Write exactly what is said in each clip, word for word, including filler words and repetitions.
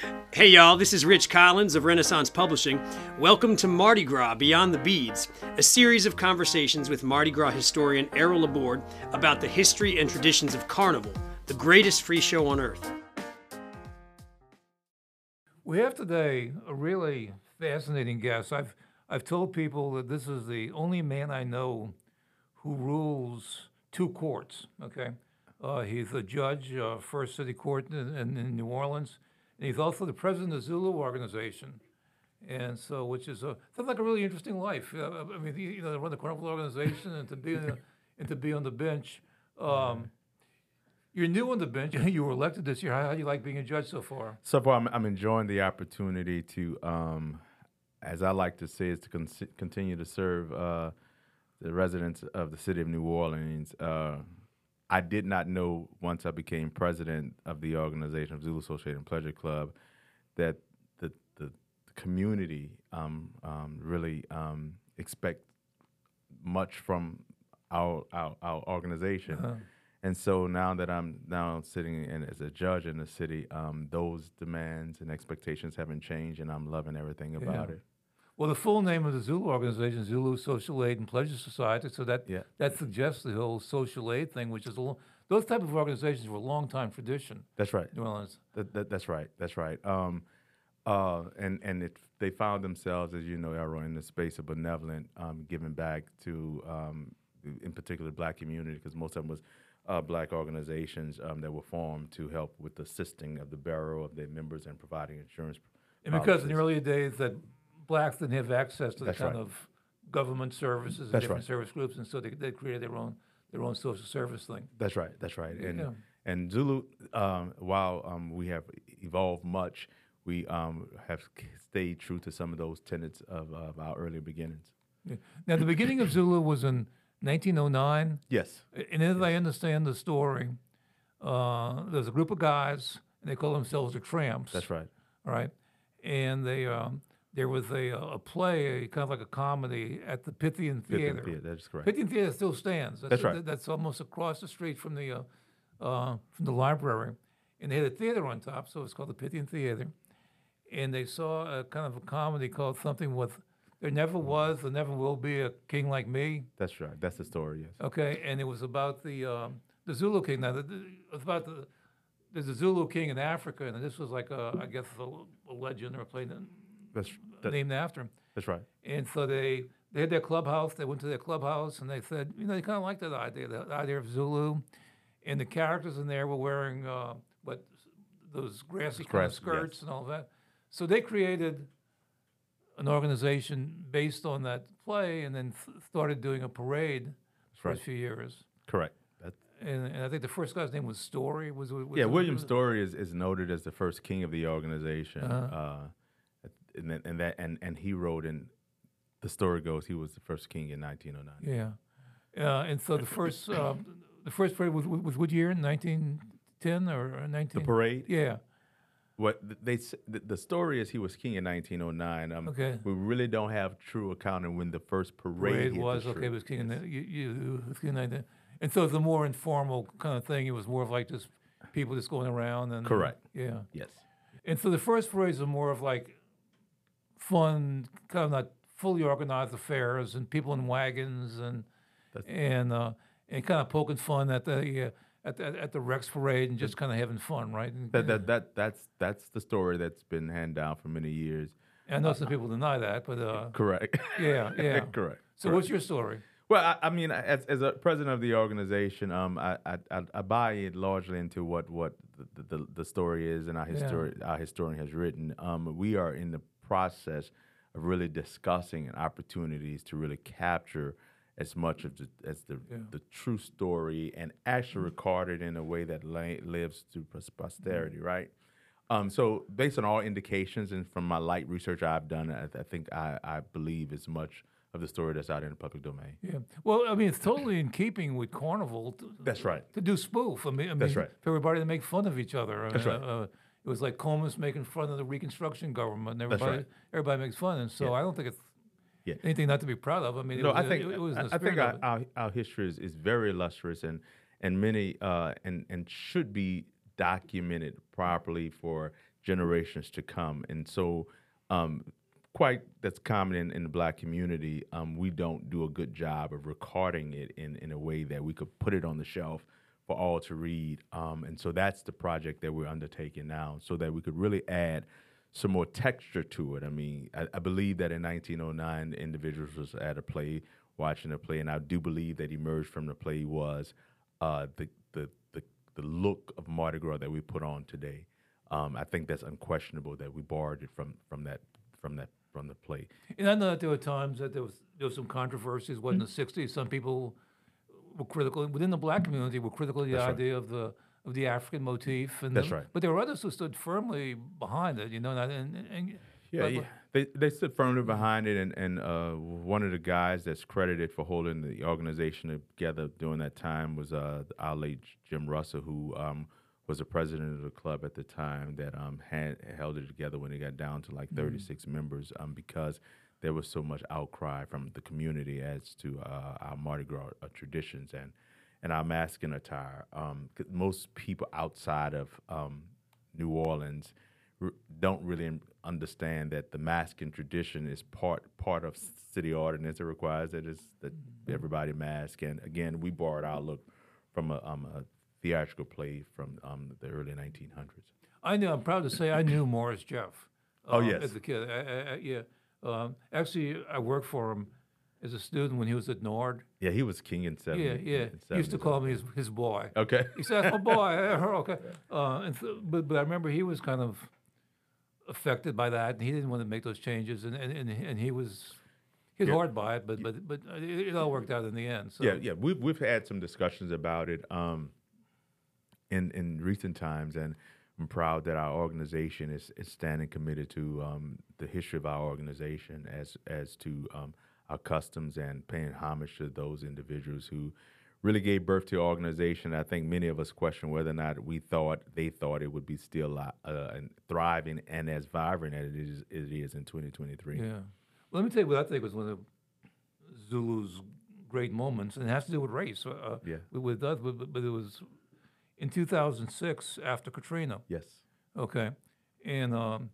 Hey y'all, this is Rich Collins of Renaissance Publishing. Welcome to Mardi Gras Beyond the Beads, a series of conversations with Mardi Gras historian Errol Laborde about the history and traditions of Carnival, the greatest free show on earth. We have today a really fascinating guest. I've I've told people that this is the only man I know who rules two courts. Okay, uh, he's a judge, uh, First City Court in, in, in New Orleans, and he's also the president of the Zulu organization. And so, which is a sounds like a really interesting life. Uh, I mean, you know, to run the Carnival organization and to be in a, and to be on the bench. Um, You're new on the bench. You were elected this year. How, how do you like being a judge so far? So far, I'm, I'm enjoying the opportunity to, um, as I like to say, is to con- continue to serve uh, the residents of the city of New Orleans. Uh, I did not know once I became president of the organization of Zulu Associated and Pleasure Club that the the, the community um, um, really um, expect much from our our, our organization. Uh-huh. And so now that I'm now sitting in as a judge in the city, um, those demands and expectations haven't changed, and I'm loving everything about yeah. it. Well, the full name of the Zulu organization is Zulu Social Aid and Pleasure Society, so that yeah. that suggests the whole social aid thing, which is a lo- those type of organizations were a long time tradition. That's right. New Orleans. That, that, that's right. That's right. Um, uh, and and it, they found themselves, as you know, Errol, in the space of benevolent, um, giving back to, um, in particular, the black community, because most of them was. Uh, black organizations um, that were formed to help with the assisting of the borough of their members and providing insurance. And because policies. In the earlier days that blacks didn't have access to the That's kind right. of government services and That's different right. service groups, and so they, they created their own their own social service thing. That's right. That's right. And yeah. and Zulu, um, while um, we have evolved much, we um, have stayed true to some of those tenets of, of our earlier beginnings. Yeah. Now, the beginning of Zulu was in nineteen oh nine. Yes. And as yes. I understand the story, uh, there's a group of guys, and they call themselves the Tramps. That's right. All right. And they um, there was a, a play, a, kind of like a comedy, at the Pythian Theater. Pythian Theater, that's correct. Pythian Theater still stands. That's, that's right. That, that's almost across the street from the uh, uh, from the library. And they had a theater on top, so it's called the Pythian Theater. And they saw a kind of a comedy called something with... There never was, there never will be a king like me. That's right. That's the story, yes. Okay, and it was about the um, the Zulu king. Now, the, the, it was about the there's a Zulu king in Africa, and this was like a, I guess a, a legend or a play that's, that, named after him. That's right. And so they they had their clubhouse. They went to their clubhouse, and they said, you know, they kind of liked that idea, the idea of Zulu, and the characters in there were wearing uh, what those grassy kind of skirts yes. and all that. So they created an organization based on that play, and then th- started doing a parade for right. a few years. Correct. That's and, and I think the first guy's name was Story. Was, was yeah, was, William was, Story is, is noted as the first king of the organization, uh-huh. uh, and, that, and that and and he wrote in. The story goes he was the first king in nineteen oh Yeah, nine. uh, and so the first uh, the first parade was was what year? nineteen ten or nineteen? The parade. Yeah. What they the, the story is he was king in nineteen oh nine. Um, okay. We really don't have true accounting when the first parade, parade hit was. the Okay, it was king in the, you, you, was king in nineteen. And so it's a more informal kind of thing. It was more of like just people just going around and correct. Yeah. Yes. And so the first parades are more of like fun, kind of not fully organized affairs, and people in wagons and That's and uh, and kind of poking fun at the. Uh, At the, at the Rex Parade and just kind of having fun, right? And, that, that that that's that's the story that's been handed down for many years. And I know uh, some people deny that, but uh, correct. Yeah, yeah, correct. So, correct. What's your story? Well, I, I mean, as as a president of the organization, um, I I, I buy it largely into what what the, the, the story is, and our histori- yeah. our historian has written. Um, we are in the process of really discussing opportunities to really capture as much of the, as the, yeah. the true story and actually record it in a way that la- lives through posterity, mm-hmm. right? Um, so based on all indications and from my light research I've done, I, I think I, I believe as much of the story that's out in the public domain. Yeah. Well, I mean, it's totally in keeping with Carnival. To, that's right. To do spoof. I mean, I mean that's right. For everybody to make fun of each other. That's uh, right. Uh, it was like Comus making fun of the Reconstruction government, and everybody, right. everybody makes fun. And so yeah. I don't think it's yeah. anything not to be proud of. I mean, it no, was, I think it, it was in the I think our, of our, our history is, is very illustrious and and many uh, and and should be documented properly for generations to come. And so, um, quite that's common in, in the Black community. Um, we don't do a good job of recording it in, in a way that we could put it on the shelf for all to read. Um, and so that's the project that we're undertaking now, so that we could really add some more texture to it. I mean, I, I believe that in nineteen oh nine, individuals was at a play, watching a play, and I do believe that emerged from the play was uh, the, the the the look of Mardi Gras that we put on today. Um, I think that's unquestionable that we borrowed it from from that from that from the play. And I know that there were times that there was there was some controversies. What in the sixties, some people were critical within the Black community were critical of the That's right. idea of the of the African motif. And That's the- right. But there were others who stood firmly behind it. You know, and, and, and Yeah, but- yeah. They they stood firmly behind it, and and uh, one of the guys that's credited for holding the organization together during that time was uh, our late Jim Russell, who um, was the president of the club at the time, that um, had held it together when it got down to like thirty-six members, um, because there was so much outcry from the community as to uh, our Mardi Gras uh, traditions and and our masking attire. Um, 'cause most people outside of um, New Orleans r- don't really im- understand that the masking tradition is part part of city ordinance. It requires that it's that everybody mask. And again, we borrowed our look from a, um, a theatrical play from um, the early nineteen hundreds. I knew. I'm proud to say I knew Morris Jeff. Oh, um, yes. As a kid, I, I, I, yeah. Um, actually, I worked for him as a student when he was at Nord. Yeah, he was king in seventy. Yeah, yeah. in He used to seventies. call me his his boy. Okay. He said, "That's my boy." Okay. Uh, and so, but but I remember he was kind of affected by that, and he didn't want to make those changes, and and, and, and he was he was Yeah. hard by it, but but but it, it all worked out in the end. So Yeah, yeah. We've we've had some discussions about it um, in in recent times, and I'm proud that our organization is, is standing committed to um, the history of our organization as as to um, our customs and paying homage to those individuals who really gave birth to the organization. I think many of us question whether or not we thought they thought it would be still uh, and thriving and as vibrant as it is, it is in twenty twenty-three. yeah. Well, let me tell you what I think was one of Zulu's great moments, and it has to do with race. Uh, Yeah. With, with us, but, but it was in two thousand six after Katrina. Yes. Okay, and um,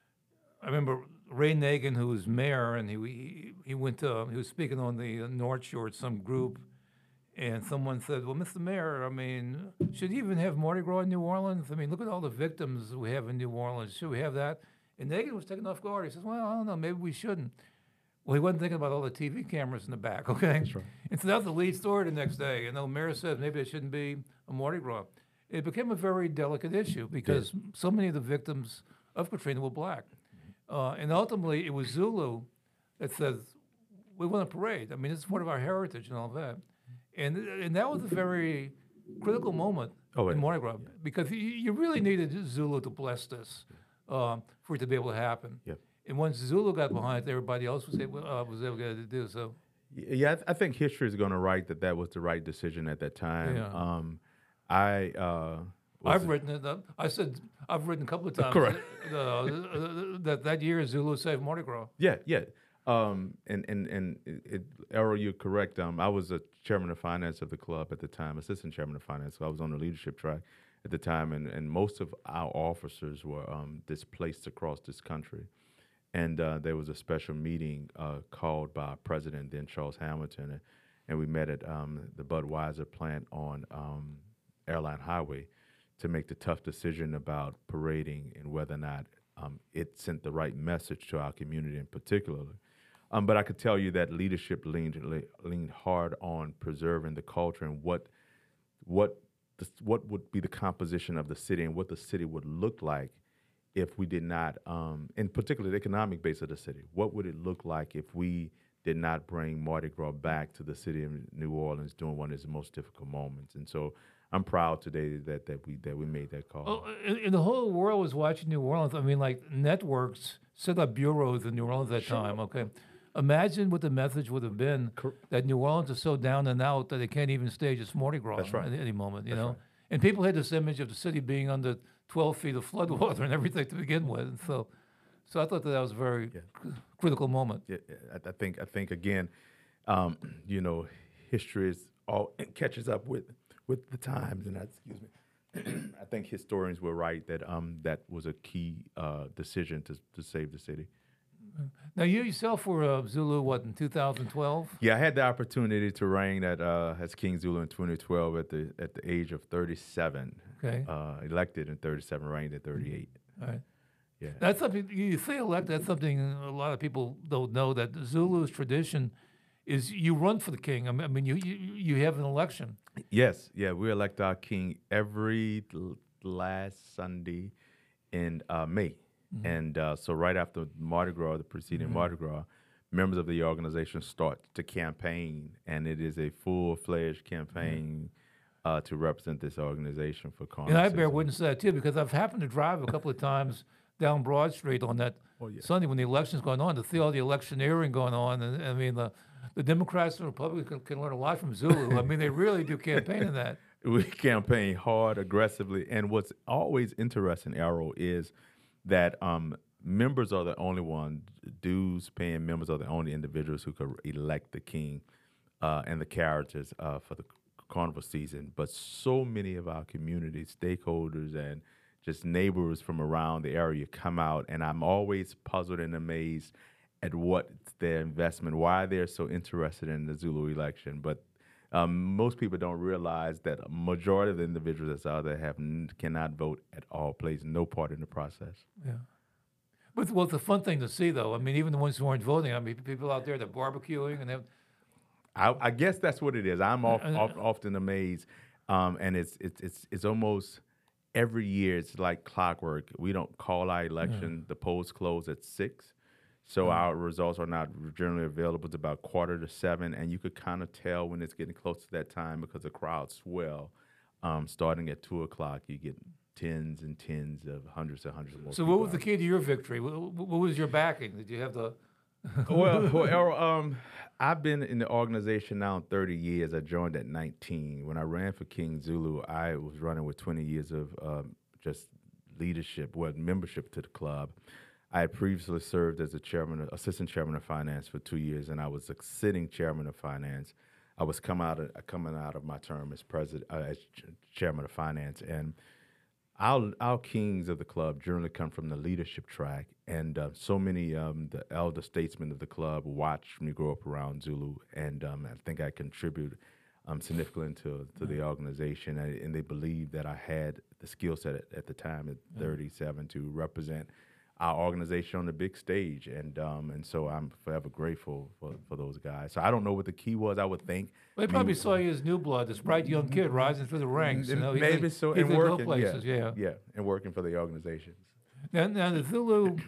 I remember Ray Nagin, who was mayor, and he he, he went to he was speaking on the uh, North Shore at some group, and someone said, "Well, Mister Mayor, I mean, should you even have Mardi Gras in New Orleans? I mean, look at all the victims we have in New Orleans. Should we have that?" And Nagin was taken off guard. He says, "Well, I don't know. Maybe we shouldn't." Well, he wasn't thinking about all the T V cameras in the back. Okay, That's right. and so that was the lead story the next day. And the mayor said maybe it shouldn't be a Mardi Gras. It became a very delicate issue because so many of the victims of Katrina were black. Uh, and ultimately, it was Zulu that says, we want a parade. I mean, it's part of our heritage and all that. And, and that was a very critical moment Oh, in yeah. Mardi Gras because you, you really needed Zulu to bless this um, for it to be able to happen. Yep. And once Zulu got behind it, everybody else was able, uh, was able to do so. Yeah, I, th- I think history is going to write that that was the right decision at that time. Yeah. Um, I uh, was I've written it. Up. I said I've written a couple of times. Correct. Uh, uh, that that year Zulu saved Mardi Gras. yeah, yeah. Um, and and and it, it, Errol, you're correct. Um, I was a chairman of finance of the club at the time, assistant chairman of finance. So I was on the leadership track at the time, and, and most of our officers were um, displaced across this country. And uh, there was a special meeting uh, called by our president, then Charles Hamilton, and, and we met at um, the Budweiser plant on um, Airline Highway to make the tough decision about parading and whether or not um, it sent the right message to our community in particular. Um, but I could tell you that leadership leaned le- leaned hard on preserving the culture and what what the, what would be the composition of the city and what the city would look like if we did not, um, in particular the economic base of the city. What would it look like if we did not bring Mardi Gras back to the city of New Orleans during one of its most difficult moments? And so I'm proud today that, that we that we made that call. Oh, and, and the whole world was watching New Orleans. I mean, like networks set up bureaus in New Orleans at that time. Okay, imagine what the message would have been Cor- that New Orleans is so down and out that they can't even stage its Mardi Gras That's right. at any moment. You That's know, right. and people had this image of the city being under twelve feet of floodwater and everything to begin with. And so, so I thought that that was a very Yeah. c- critical moment. Yeah, yeah, I, I think I think again, um, you know, history is all it catches up with with the times, and I, excuse me, I think historians were right that um, that was a key uh, decision to, to save the city. Now, you yourself were uh, Zulu, what, in two thousand twelve? Yeah, I had the opportunity to reign at, uh, as King Zulu in twenty twelve at the at the age of thirty-seven. Okay. Uh, elected in thirty-seven, reigned at thirty-eight. All right. Yeah. That's something, you say elect, that's something a lot of people don't know, that Zulu's tradition is you run for the king. I mean, I mean, you, you, you have an election. Yes, yeah, we elect our king every l- last Sunday in uh, May. Mm-hmm. And uh, so right after Mardi Gras, the preceding mm-hmm. Mardi Gras, members of the organization start to campaign, and it is a full-fledged campaign mm-hmm. uh, to represent this organization for Congress. And I bear witness to that, too, because I've happened to drive a couple of times down Broad Street on that oh, yeah. Sunday when the election's going on, to see all the electioneering going on. And I mean, the, the Democrats and Republicans can, can learn a lot from Zulu. I mean, they really do campaign in that. We campaign hard, aggressively. And what's always interesting, Errol, is that um, members are the only ones, dues paying members are the only individuals who could elect the king uh, and the characters uh, for the carnival season. But so many of our community stakeholders and just neighbors from around the area come out, and I'm always puzzled and amazed at what their investment, why they're so interested in the Zulu election. But um, most people don't realize that a majority of the individuals that's out there have n- cannot vote at all, plays no part in the process. Yeah. But well, it's a fun thing to see, though. I mean, even the ones who aren't voting, I mean, people out there that are barbecuing and they have. I, I guess that's what it is. I'm off, off, often amazed, um, and it's it's it's it's almost. Every year, it's like clockwork. We don't call our election. Yeah. The polls close at six, so yeah. our results are not generally available to about quarter to seven, and you could kind of tell when it's getting close to that time because the crowds swell. Um, starting at two o'clock, you get tens and tens of hundreds and hundreds of more. So, what was the key to your victory? What, what was your backing? Did you have the? well, well Errol, um, I've been in the organization now thirty years. I joined at nineteen. When I ran for King Zulu, I was running with twenty years of um, just leadership, well, membership to the club. I had previously served as a chairman, assistant chairman of finance for two years, and I was a sitting chairman of finance. I was come out of, coming out of my term as president, uh, as ch- chairman of finance, and Our, our kings of the club generally come from the leadership track, and uh, so many um, the elder statesmen of the club watched me grow up around Zulu, and um, I think I contribute um, significantly to, to the organization, and, and they believed that I had the skill set at, at the time at thirty-seven to represent our organization on the big stage, and um, and so I'm forever grateful for, for those guys. So I don't know what the key was. I would think well, they probably saw you as new blood, this bright young kid rising through the ranks. You know, maybe he, so, he and working, places, yeah, yeah, yeah, and working for the organizations. Now, now the Zulu,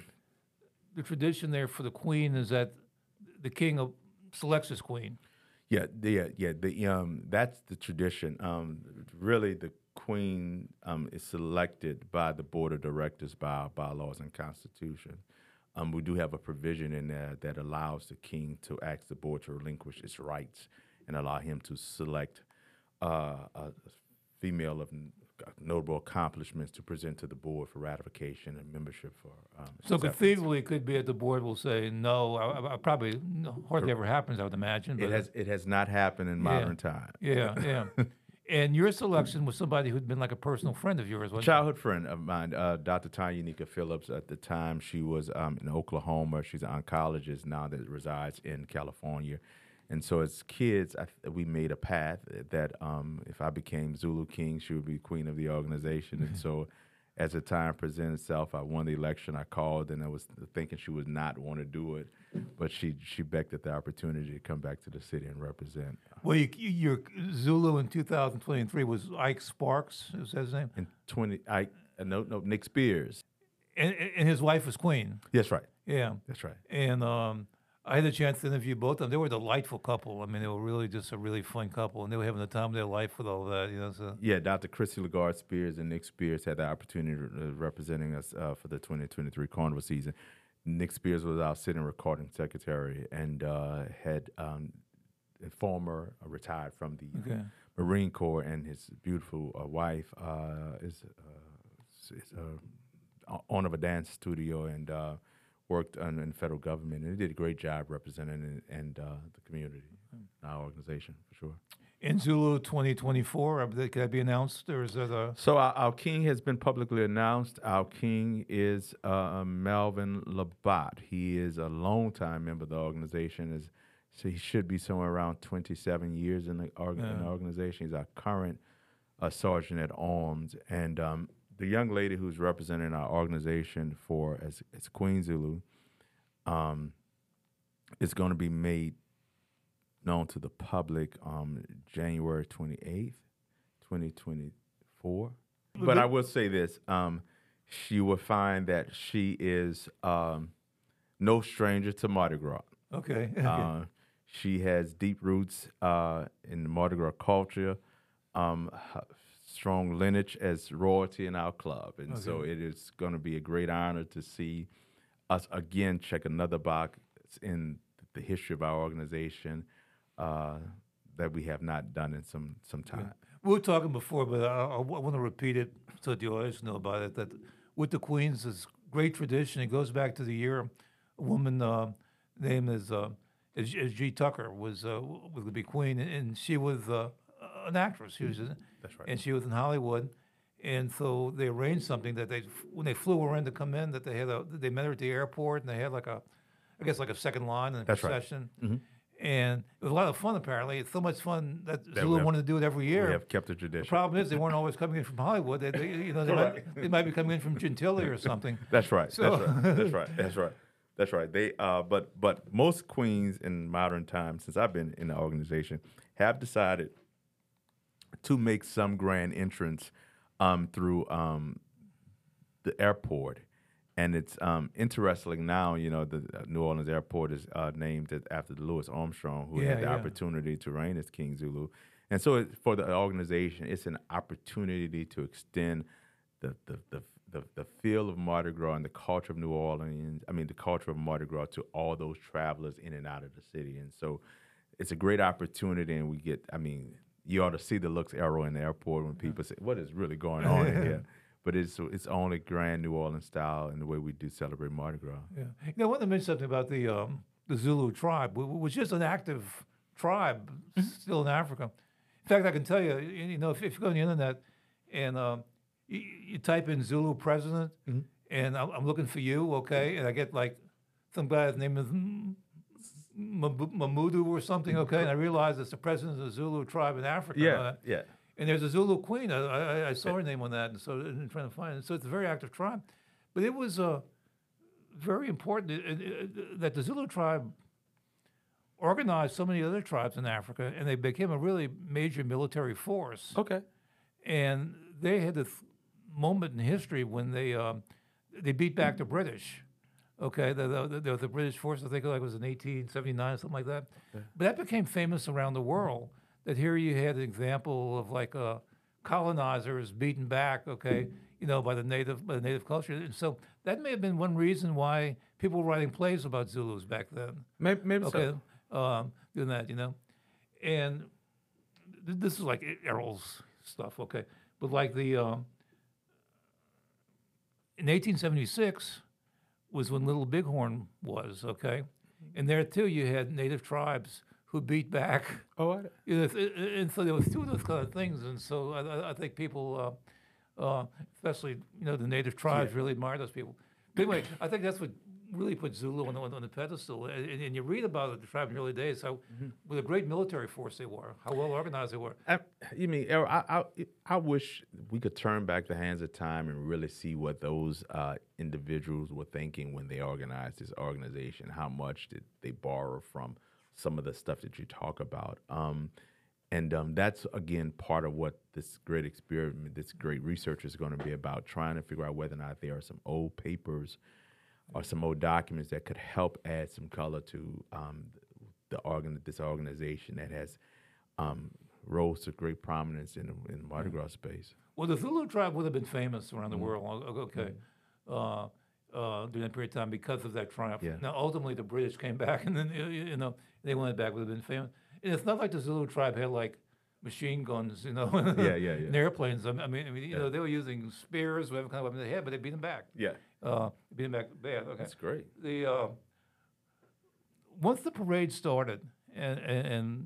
the tradition there for the queen is that the king of, selects his queen. Yeah, the, yeah, yeah. The um, that's the tradition. Um, really, the queen um, is selected by the board of directors by our bylaws and constitution. Um, we do have a provision in there that allows the king to ask the board to relinquish its rights and allow him to select uh, a female of notable accomplishments to present to the board for ratification and membership for. Um, so conceivably, it could be that the board will say no. I, I probably hardly ever happens, I would imagine. But it has. It has not happened in modern yeah, time. Yeah, yeah. And your selection was somebody who'd been like a personal friend of yours, wasn't Childhood it? friend of mine, uh, Doctor Tanya Nika Phillips. At the time, she was um, in Oklahoma. She's an oncologist now that resides in California. And so as kids, I th- we made a path that um, if I became Zulu King, she would be queen of the organization. And so as the time presented itself, I won the election. I called, and I was thinking she would not want to do it. But she she begged at the opportunity to come back to the city and represent. Well, you, your Zulu in two thousand twenty-three was Ike Sparks, is that his name? In twenty, Ike, uh, no, no, Nick Spears. And, and his wife was queen. That's right. Yeah. That's right. And um, I had a chance to interview both of them. They were a delightful couple. I mean, they were really just a really fun couple, and they were having the time of their life with all that, you know. So. Yeah, Doctor Chrissy Lagarde Spears and Nick Spears had the opportunity of uh, representing us uh, for the twenty twenty-three Carnival season. Nick Spears was our sitting recording secretary and uh, had um, a former uh, retired from the okay. Marine Corps, and his beautiful uh, wife uh, is, uh, is uh, owner of a dance studio and uh, worked in, in the federal government, and he did a great job representing and, and uh, the community, mm. our organization for sure. in Zulu twenty twenty-four? Uh, Can that be announced, or is that a? So our, our king has been publicly announced. Our king is uh, Melvin Labat. He is a longtime member of the organization. Is so he should be somewhere around twenty-seven years in the, org- in the Yeah. organization. He's our current uh, sergeant at arms, and um, the young lady who's representing our organization for as as Queen Zulu, um, is going to be made known to the public um, January twenty-eighth, twenty twenty-four. But I will say this, um, she will find that she is um, no stranger to Mardi Gras. Okay. Uh, she has deep roots uh, in the Mardi Gras culture, um, h- strong lineage as royalty in our club. And so Okay. it is going to be a great honor to see us again check another box in the history of our organization uh, that we have not done in some, some time. We were talking before, but I, I want to repeat it so the audience know about it. That with the Queens, is great tradition. It goes back to the year a woman uh, named as, uh, as as G. Tucker was uh, was to be queen, and she was uh, an actress. She was, in- That's right. and she was in Hollywood, and so they arranged something that they when they flew her in to come in, that they had a they met her at the airport, and they had like a, I guess like a second line in the That's right. procession. And it was a lot of fun, apparently. It's so much fun that, we Zulu have- wanted to do it every year. We have kept the tradition. The problem is they weren't always coming in from Hollywood. They, they you know, they might, they might be coming in from Gentilly or something. That's right. So- that's right. That's right. That's right. That's right. They uh, but but most queens in modern times, since I've been in the organization, have decided to make some grand entrance um, through um, the airport. And it's um, interesting now, you know, the uh, New Orleans airport is uh, named it after Louis Armstrong, who Yeah, had the yeah. opportunity to reign as King Zulu. And so it, for the organization, it's an opportunity to extend the, the, the, the, the feel of Mardi Gras and the culture of New Orleans, I mean, the culture of Mardi Gras to all those travelers in and out of the city. And so it's a great opportunity, and we get, I mean, you ought to see the looks arrow in the airport when people say, what is really going on in here? But it's it's only grand New Orleans style in the way we do celebrate Mardi Gras. Yeah. You know, I want to mention something about the um, the Zulu tribe, wh- which is an active tribe still in Africa. In fact, I can tell you, y- you know, if, if you go on the internet and um, you, you type in Zulu president, and I'm, I'm looking for you, okay, and I get like some guy's name is M- M- Mamudu or something, okay, and I realize it's the president of the Zulu tribe in Africa. uh, yeah. And there's a Zulu queen. I, I, I saw her name on that, and so I'm trying to find it. So it's a very active tribe, but it was uh, very important uh, uh, that the Zulu tribe organized so many other tribes in Africa, and they became a really major military force. Okay. And they had this moment in history when they um, they beat back the British. Okay, the the, the, the British force, I think like it was in eighteen seventy-nine, something like that. But that became famous around the world. That here you had an example of like uh, colonizers beaten back, okay, you know, by the native by the native culture, and so that may have been one reason why people were writing plays about Zulus back then. Maybe, maybe Okay, so. um, doing that, you know, and th- this is like Errol's stuff, okay, but like the um, in eighteen seventy-six was when Little Bighorn was, okay, and there too you had native tribes who beat back. Oh, I, You know, th- and so there was two of those kind of things, and so I, I- I think people, uh, uh, especially you know the native tribes, really admire those people. But anyway, I think that's what really put Zulu on the, on the pedestal. And, and you read about it, the tribe in the early days, how what a great military force they were, how well organized they were. I, you mean, Errol, I, I, I wish we could turn back the hands of time and really see what those uh, individuals were thinking when they organized this organization. How much did they borrow from some of the stuff that you talk about? Um, and um, that's, again, part of what this great experiment, this great research is going to be about, trying to figure out whether or not there are some old papers or some old documents that could help add some color to um, the organ, this organization that has um, rose to great prominence in the, in the Mardi Gras space. Well, the Zulu tribe would have been famous around the world, o- o- okay, uh, uh, during that period of time because of that triumph. Yeah. Now, ultimately, the British came back, and then, you you know, they went back, would have been famous. And it's not like the Zulu tribe had, like, machine guns, you know, Yeah, yeah, yeah. and airplanes. I mean, I mean you know, they were using spears, whatever kind of weapon they had, but they beat them back. Yeah, Uh, beat them back bad, okay. that's great. The uh, once the parade started, and, and, and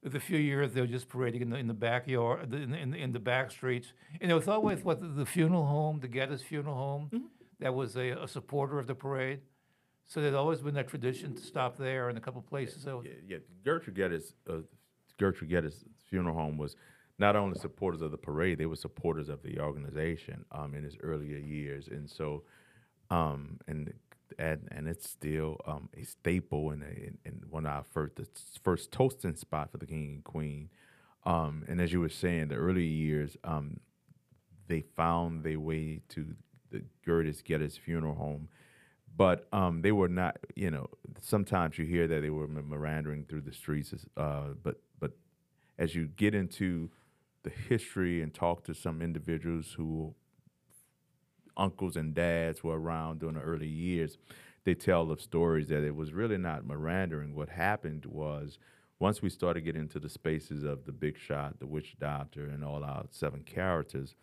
with a few years they were just parading in the, in the backyard, the- in, the- in, the- in the back streets. And it was always what the, the funeral home, the Geddes Funeral Home, Mm-hmm. that was a, a supporter of the parade. So there'd always been that tradition to stop there and a couple places. else. Yeah, yeah. Gertrude Geddes, uh, Gertrude Geddes Funeral Home was not only supporters of the parade; they were supporters of the organization um, in its earlier years, and so, um, and and and it's still um, a staple and in, in one of our first the first toasting spot for the king and queen. Um, and as you were saying, the early years, um, they found their way to the Gertrude Geddes Funeral Home. But um, they were not, you know, sometimes you hear that they were meandering through the streets. Uh, but but as you get into the history and talk to some individuals who, uncles and dads were around during the early years, they tell of stories that it was really not meandering. What happened was once we started getting into the spaces of the Big Shot, the Witch Doctor, and all our seven characters,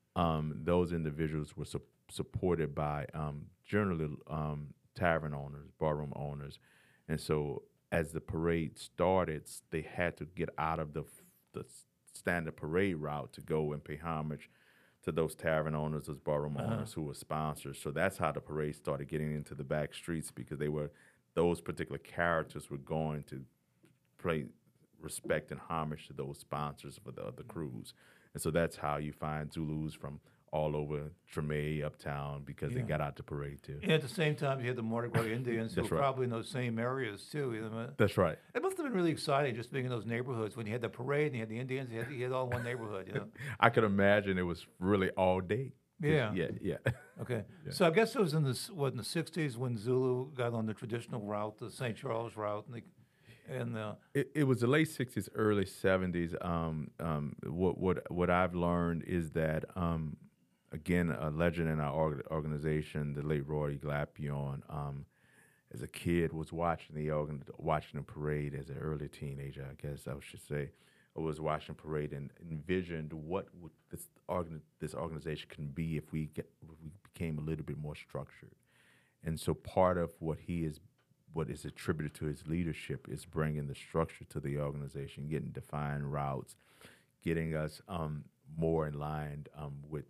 um, those individuals were su- supported by um, generally um, tavern owners, barroom owners. And so as the parade started, s- they had to get out of the, f- the s- standard parade route to go and pay homage to those tavern owners, those barroom owners who were sponsors. So that's how the parade started getting into the back streets, because they were, those particular characters were going to pay respect and homage to those sponsors for the other crews. And so that's how you find Zulus from all over Treme, Uptown, because they Yeah. got out the parade too. And at the same time, you had the Mardi Gras Indians who That's were right. probably in those same areas too. You know? That's right. It must have been really exciting just being in those neighborhoods when you had the parade and you had the Indians, you had, you had all in one neighborhood, you know? I could imagine it was really all day. Yeah. Yeah, yeah. Okay. So I guess it was in the, s- what, in the sixties when Zulu got on the traditional route, the Saint Charles route, and, they, and uh, It, it was the late sixties, early seventies. Um, um, what what what I've learned is that um, again, a legend in our org- organization, the late Roy Glapion, um, as a kid was watching the organ- watching the parade as an early teenager, I guess I should say. I was watching parade and envisioned what would this organ- this organization can be if we get if we became a little bit more structured. And so part of what he is, what is attributed to his leadership, is bringing the structure to the organization, getting defined routes, getting us um, more in line um, with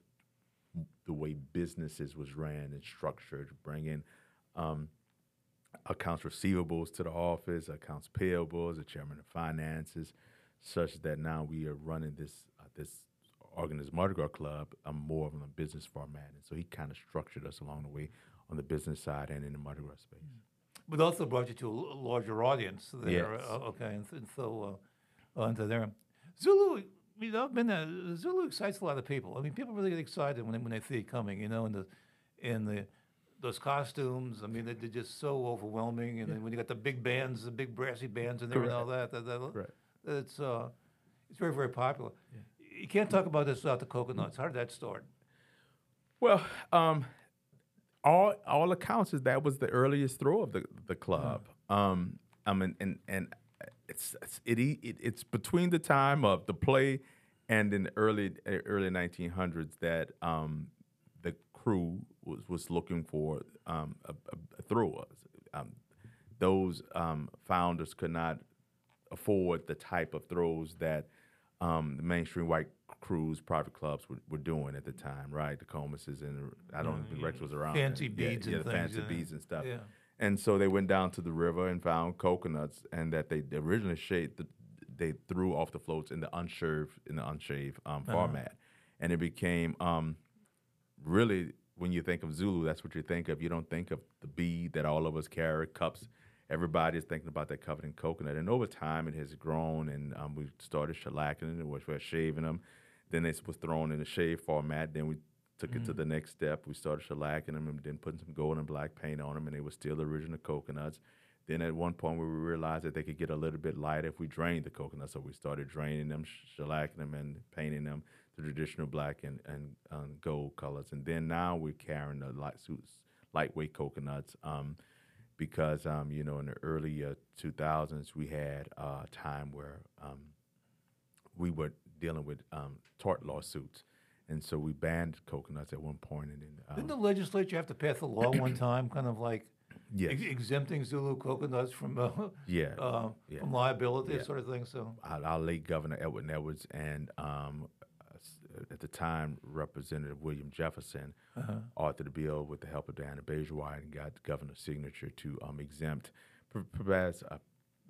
the way businesses was ran and structured, bringing um, accounts receivables to the office, accounts payables, the chairman of finances, such that now we are running this uh, this organized Mardi Gras Club um, more of a business format. And so he kind of structured us along the way on the business side and in the Mardi Gras space. but also brought you to a l- larger audience there. Yes. Uh, okay, and, th- and so uh, onto there. Zulu, you know, I've been there. Zulu excites a lot of people. I mean, people really get excited when they, when they see it coming, you know, and the, and the, those costumes, I mean, they- they're just so overwhelming. And then when you got the big bands, the big brassy bands in there and all that, that, that Correct. it's, uh, it's very, very popular. You can't talk about this without the coconuts. How did that start? Well, um, all all accounts is that was the earliest throw of the the club. Um, I mean, and and it's it's it, it it's between the time of the play and in the early early nineteen hundreds that um, the crew was was looking for um, a, a, a thrower. Um, those um, founders could not afford the type of throws that um, the mainstream white crews, private clubs were, were doing at the time, right? The Comases and I don't think Rex was around. Fancy then. beads yeah, and yeah, the things, fancy yeah. beads and stuff. Yeah. And so they went down to the river and found coconuts, and that they originally shaved the, they threw off the floats in the unshaved in the unshaved um, format, and it became um, really, when you think of Zulu, that's what you think of. You don't think of the bead that all of us carry, cups. Everybody is thinking about that covered in coconut. And over time, it has grown, and um, we started shellacking it, which we're shaving them. Then it was thrown in the shave format. Then we took it to the next step. We started shellacking them and then putting some gold and black paint on them, and they were still the original coconuts. Then at one point, we realized that they could get a little bit lighter if we drained the coconuts. So we started draining them, shellacking them, and painting them the traditional black and, and um, gold colors. And then now we're carrying the light suits, lightweight coconuts um, because, um, you know, in the early uh, two thousands, we had uh, a time where um, we were dealing with um, tort lawsuits. And so we banned coconuts at one point. And then, um, Didn't the legislature have to pass a law one time, kind of like Yes. ex- exempting Zulu coconuts from uh, Yeah. uh, Yeah. from liability, Yeah. sort of thing. So Our, our late Governor Edward Edwards and um, uh, s- at the time Representative William Jefferson authored a bill with the help of Diana Bourgeois and got the governor's signature to um, exempt, pr- pr- pass, a,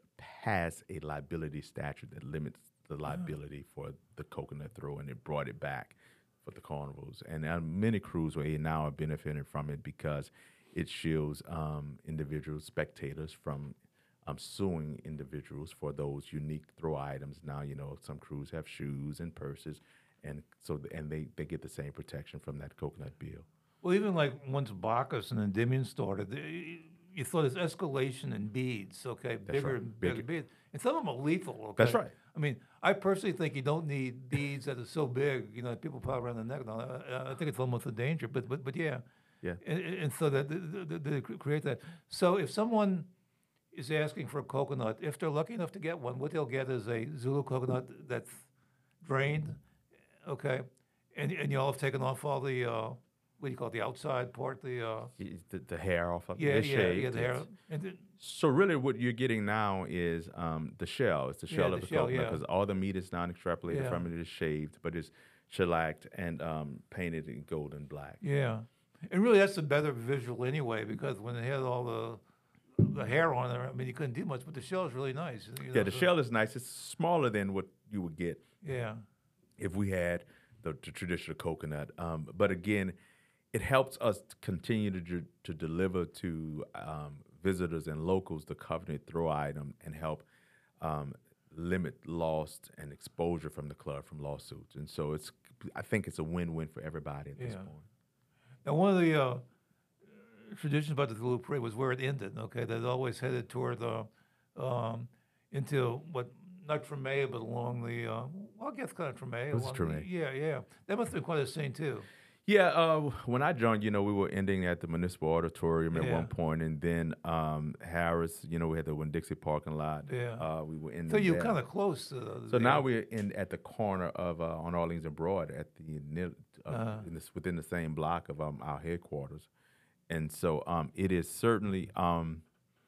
pass a liability statute that limits the liability for the coconut throw, and it brought it back for the carnivals. And uh, many crews are now are benefiting from it because it shields um, individual spectators from um, suing individuals for those unique throw items. Now, you know, some crews have shoes and purses, and so th- and they, they get the same protection from that coconut bill. well, even like once Bacchus and Endymion started, they, you saw this escalation in beads. Okay, bigger right. and bigger Bigger. beads, and some of them are lethal. Okay? That's right. I mean, I personally think you don't need beads that are so big. You know, people pile around the neck. And all that. I, I think it's almost a danger. But but but yeah, Yeah. And, and and so that they, they create that. So if someone is asking for a coconut, if they're lucky enough to get one, what they'll get is a Zulu coconut that's drained, okay, and and y'all have taken off all the uh, what do you call it, the outside part, the uh, Y- The, the hair off of yeah it. It's yeah shaved. yeah the hair. It's- And then, So really, what you're getting now is um, the shell. It's the Yeah, shell the of the shell, coconut yeah. because all the meat is non-extrapolated Yeah. from it. It is shaved, but it's shellacked and um, painted in gold and black. yeah, and really that's a better visual anyway, because when it had all the the hair on there, I mean you couldn't do much, but the shell is really nice. You know, Yeah, the so- shell is nice. It's smaller than what you would get Yeah, if we had the, the traditional coconut. Um, but again, it helps us to continue to d- to deliver to um, visitors and locals the covenant throw item and help um, limit loss and exposure from the club from lawsuits. And so it's, I think it's a win-win for everybody at this Yeah. point. now one of the uh, traditions about the Zulu parade was where it ended. Okay, that it always headed toward the um, into what. Not Treme, but along the, uh, well, I guess kind of Treme. was along Treme. the- Yeah, yeah. That must have been quite a scene, too. Yeah, uh, when I joined, you know, we were ending at the Municipal Auditorium at Yeah. one point, and then um, Harris, you know, we had the Winn-Dixie parking lot. Yeah. Uh, we were in So you're there. kind of close to the. So now we're in at the corner of uh, on Orleans and Broad at the near, uh, Uh-huh. in this, within the same block of um, our headquarters, and so um, it is certainly um,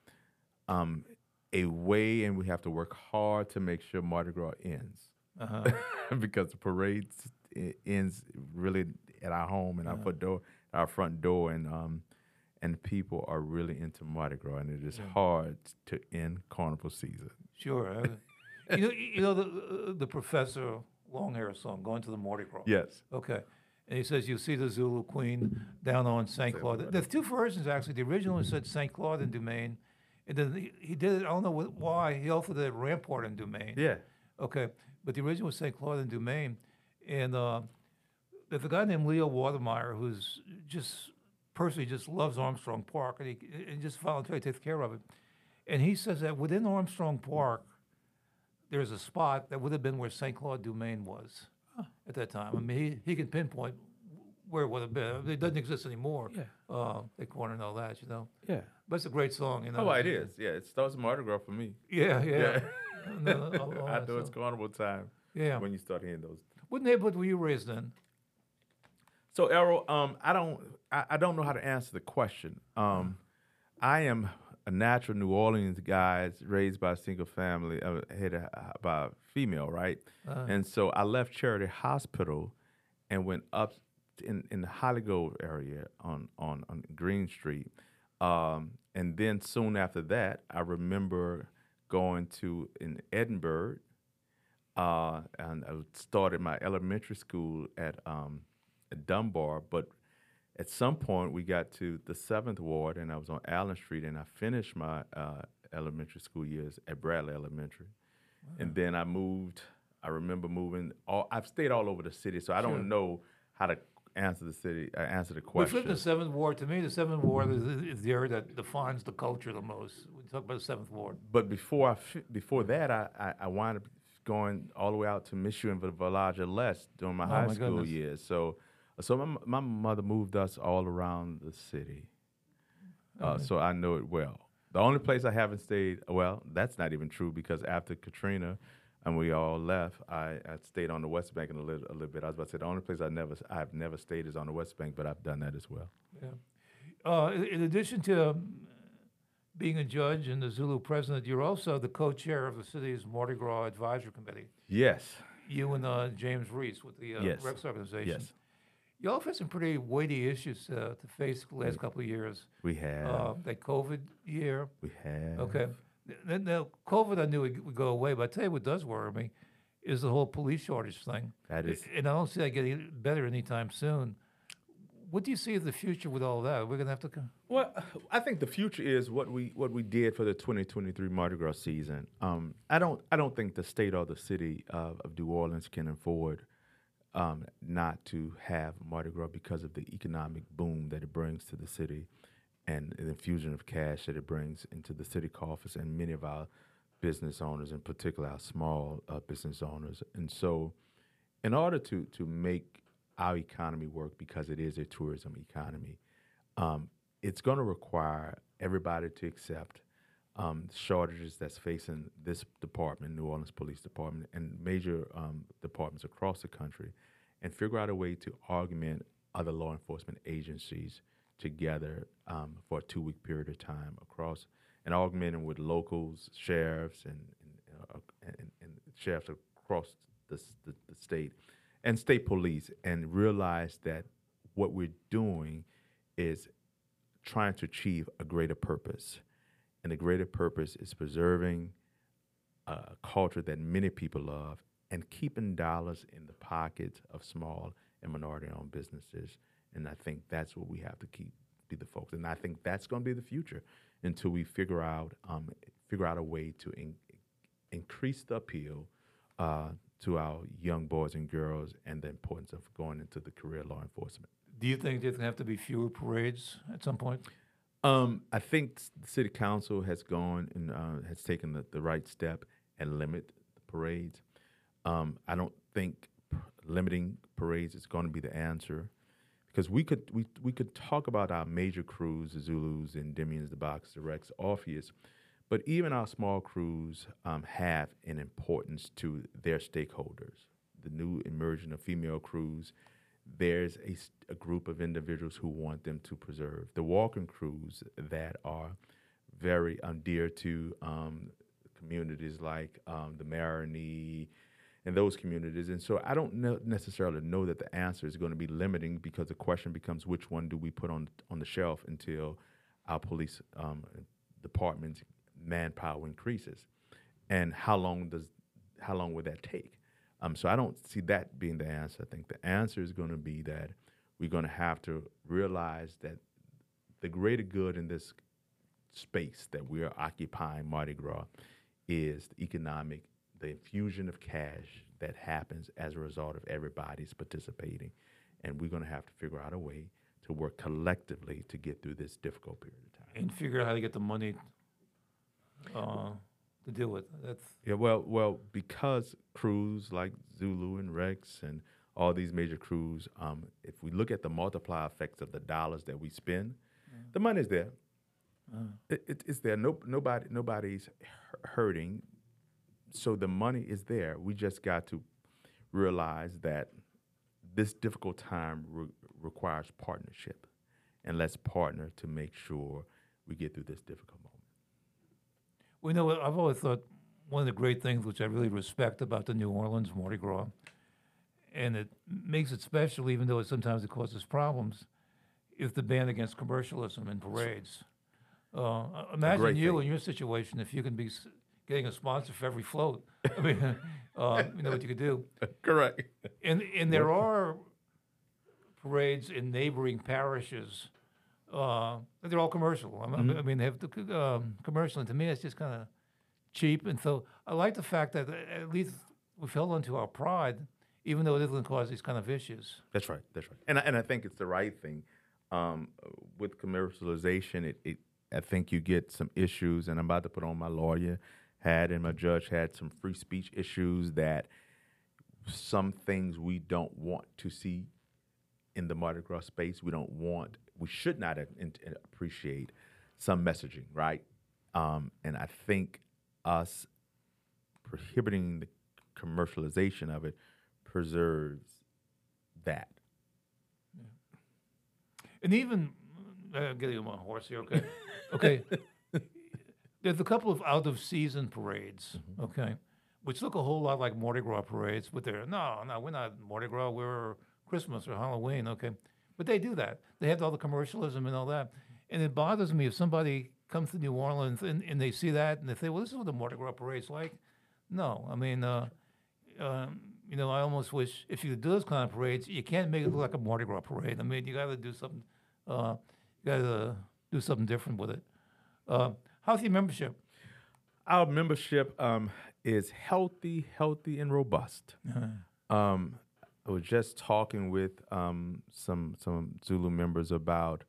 um, a way, and we have to work hard to make sure Mardi Gras ends Uh-huh. because the parade s- i- ends really at our home and our front door, our front door, and um, and people are really into Mardi Gras, and it is hard to end carnival season. Sure. uh, you know, you know the uh, the Professor Longhair song, "Going to the Mardi Gras." Yes. Okay. And he says, "You see the Zulu Queen down on Saint Claude." There's two versions actually. The original one said Saint Claude and Dumaine, and then he, he did it. I don't know wh- why. He also did Rampart and Dumaine. Yeah. Okay, but the original was Saint Claude and Dumaine, and uh, there's a guy named Leo Watermeyer who's just personally just loves Armstrong Park, and he and just voluntarily takes care of it. And he says that within Armstrong Park, there's a spot that would have been where Saint Claude Dumaine was at that time. I mean, he, he can pinpoint where it would have been. It doesn't exist anymore. Yeah. Uh, the corner and all that, you know. Yeah. But it's a great song, you know. Oh, it is. Yeah, it starts Mardi Gras for me. Yeah, yeah. Yeah. No, all- all I that know it's stuff. carnival time Yeah. when you start hearing those. What neighborhood were you raised in? So, Errol, um, I don't, I, I don't know how to answer the question. Um, I am a natural New Orleans guy, raised by a single family, uh, headed uh, by a female, right? And so I left Charity Hospital and went up in in the Hollygrove area on on on Green Street, um, and then soon after that, I remember going to in Edinburgh, uh, and I started my elementary school at. Um, at Dunbar, but at some point we got to the seventh Ward, and I was on Allen Street, and I finished my uh, elementary school years at Bradley Elementary, and then I moved. I remember moving. All I've stayed all over the city, so I Sure. don't know how to answer the city. Uh, answer the We question. lived in the Seventh Ward. To me, the Seventh Ward is, is the area that defines the culture the most. We talk about the Seventh Ward. But before I fi- before that, I, I, I wound up going all the way out to Michigan Village Les during my Oh, high my school goodness. years. So, so my my mother moved us all around the city. Uh, so I know it well. The only place I haven't stayed, well, that's not even true because after Katrina and we all left, I, I stayed on the West Bank in a little, a little bit. I was about to say the only place I never I've never stayed is on the West Bank, but I've done that as well. Yeah. Uh, in in addition to um, being a judge and the Zulu president, you're also the co-chair of the city's Mardi Gras Advisory Committee. Yes. You and uh, James Reese with the uh, Yes. Rex organization. Yes. You all have had some pretty weighty issues uh, to face the last couple of years. We have. Uh, that COVID year. we have. Okay. N- Now, COVID, I knew it would go away, but I tell you what does worry me is the whole police shortage thing. That is. And I don't see that getting better anytime soon. What do you see as the future with all that? We're going to have to. co- Well, I think the future is what we what we did for the twenty twenty-three Mardi Gras season. Um, I don't I don't think the state or the city of, of New Orleans can afford um, not to have Mardi Gras because of the economic boom that it brings to the city and the infusion of cash that it brings into the city coffers and many of our business owners, in particular our small uh, business owners. And so, in order to to make our economy work, because it is a tourism economy, um, it's going to require everybody to accept um, shortages that's facing this department, New Orleans Police Department, and major um, departments across the country, and figure out a way to augment other law enforcement agencies together um, for a two-week period of time across, and augmenting with locals, sheriffs, and and, uh, and, and sheriffs across the, s- the, the state, and state police, and realize that what we're doing is trying to achieve a greater purpose. And the greater purpose is preserving a culture that many people love and keeping dollars in the pockets of small and minority-owned businesses. And I think that's what we have to keep be the focus. And I think that's going to be the future until we figure out um, figure out a way to in, increase the appeal uh, to our young boys and girls, and the importance of going into the career law enforcement. Do you think there's going to have to be fewer parades at some point? Um, I think s- the city council has gone and uh, has taken the, the right step and limit the parades. Um, I don't think p- limiting parades is going to be the answer, because we could we we could talk about our major crews, the Zulus, and Endymions, the Box, the Rex, Orpheus, but even our small crews um, have an importance to their stakeholders. The new emerging of female crews, there's a, s- a group of individuals who want them to preserve. The walking crews that are very um, dear to um, communities like um, the Marigny and those communities. And so I don't know necessarily know that the answer is going to be limiting, because the question becomes which one do we put on on the shelf until our police um, department's manpower increases, and how long does how long would that take? Um, so I don't see that being the answer. I think the answer is going to be that we're going to have to realize that the greater good in this space that we are occupying, Mardi Gras, is the economic, the infusion of cash that happens as a result of everybody's participating. And we're going to have to figure out a way to work collectively to get through this difficult period of time. And figure out how to get the money uh, to deal with it. That's Yeah, well, well, because crews like Zulu and Rex and all these major crews, um, if we look at the multiplier effects of the dollars that we spend, the money's there. It, it, it's there. No, nobody, nobody's hu- hurting, so the money is there. We just got to realize that this difficult time re- requires partnership, and let's partner to make sure we get through this difficult moment. We know. I've always thought one of the great things which I really respect about the New Orleans Mardi Gras, and it makes it special, even though it sometimes it causes problems, is the ban against commercialism in parades. Uh, imagine great you thing. in your situation if you can be s- getting a sponsor for every float. I mean, uh, you know what you could do. Correct. And and there are parades in neighboring parishes. Uh, they're all commercial. I mean, Mm-hmm. I mean, they have the um, commercial, and to me, it's just kind of cheap. And so, I like the fact that at least we've held on to our pride, even though it doesn't cause these kind of issues. That's right. That's right. And I, and I think it's the right thing. Um, with commercialization, it, it I think you get some issues, and I'm about to put on my lawyer hat and my judge had some free speech issues, that some things we don't want to see in the Mardi Gras space. We don't want, we should not a- in- in- appreciate some messaging, right? Um, and I think us prohibiting the commercialization of it preserves that. And even uh, getting on my horse here, okay, okay. there's a couple of out-of-season parades, okay, which look a whole lot like Mardi Gras parades, but they're, no, no, we're not Mardi Gras, we're Christmas or Halloween, okay? But they do that. They have all the commercialism and all that. And it bothers me if somebody comes to New Orleans and, and they see that and they say, well, this is what the Mardi Gras parade's like. No, I mean, uh, um, you know, I almost wish if you do those kind of parades, you can't make it look like a Mardi Gras parade. I mean, you got to do something, uh, you got to do something different with it. Uh, how's your membership? Our membership um, is healthy, healthy, and robust. Um, I was just talking with um, some some Zulu members about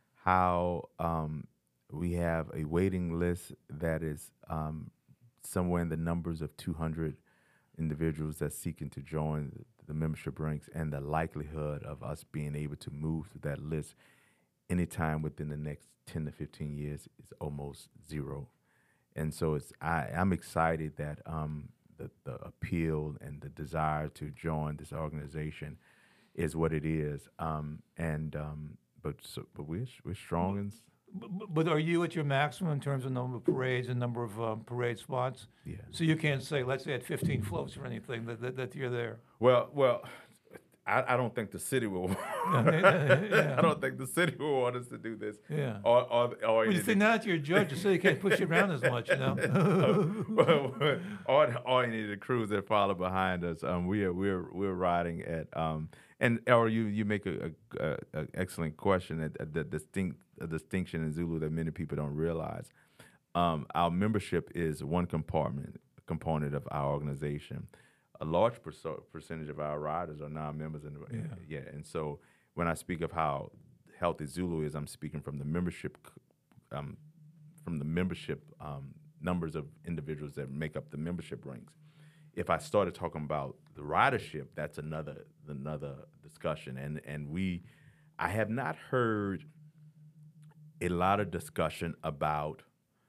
how um, we have a waiting list that is um, somewhere in the numbers of two hundred individuals that's seeking to join the, the membership ranks, and the likelihood of us being able to move through that list anytime within the next ten to fifteen years is almost zero. And so it's I, I'm excited that um, the, the appeal and the desire to join this organization is what it is. Um, and um, but so, but we're we're strong and But, but are you at your maximum in terms of number of parades and number of um, parade spots? yeah. So you can't say, let's say at fifteen floats or anything, that, that, that you're there. Well, well, I, I don't think the city will. Yeah. I don't think the city will want us to do this. Yeah. Or, or, or Well, you say now that you're a judge, the city can't push you around as much, you know? well, all, all you need the crews that follow behind us. Um, we are we're we're riding at um, and or you you make a, a, a, a excellent question at, at the distinct a distinction in Zulu that many people don't realize. Um, our membership is one compartment component of our organization. A large perso- percentage of our riders are non-members, in the, Yeah. yeah. And so when I speak of how healthy Zulu is, I'm speaking from the membership, um, from the membership um, numbers of individuals that make up the membership ranks. If I started talking about the ridership, that's another another discussion. And and we, I have not heard a lot of discussion about.